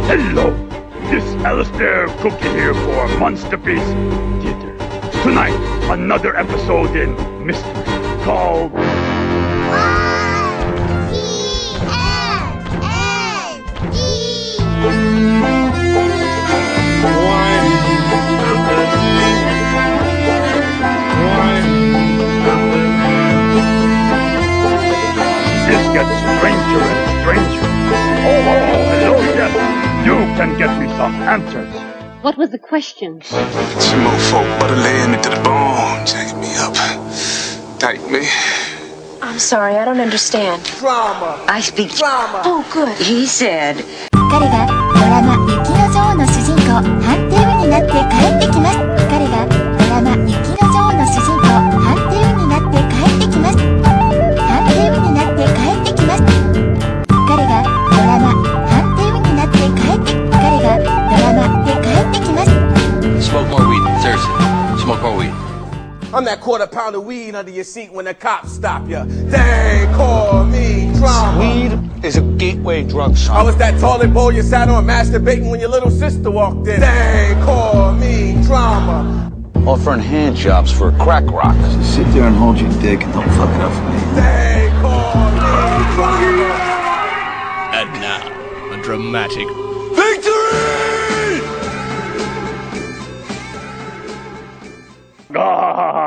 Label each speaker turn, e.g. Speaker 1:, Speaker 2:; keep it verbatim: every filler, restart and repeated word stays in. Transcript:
Speaker 1: Hello, this Alistair Cookie here for Monster Beast Theater. Tonight, another episode in mystery called This gets stranger and stranger. Oh, oh, hello, yes. You can get me some answers.
Speaker 2: What was the question?
Speaker 3: Some old folk butter laying me to the bone, jacking me up, tight me.
Speaker 4: I'm sorry, I don't understand.
Speaker 5: Drama.
Speaker 6: I speak
Speaker 5: drama.
Speaker 4: Oh, good.
Speaker 6: He said.
Speaker 7: 彼がドラマ雪の女王の主人公ハンテウになって帰ってきます。彼がドラマ雪の女王の主人公ハンテウになって帰ってきます。ハンテウになって帰ってきます。彼がドラマハンテウになって帰って彼がドラマで帰ってきます。
Speaker 8: Smoke more weed, seriously. Smoke more weed.
Speaker 5: I'm that quarter pound of weed under your seat when the cops stop ya. They call me drama.
Speaker 3: Weed is a gateway drug, son.
Speaker 5: I was that toilet bowl you sat on masturbating when your little sister walked in. They call me drama.
Speaker 8: Offering hand jobs for a crack rock.
Speaker 9: Just sit there and hold your dick and don't fuck it up for me.
Speaker 5: They call me drama.
Speaker 10: And now, a dramatic
Speaker 1: Ah!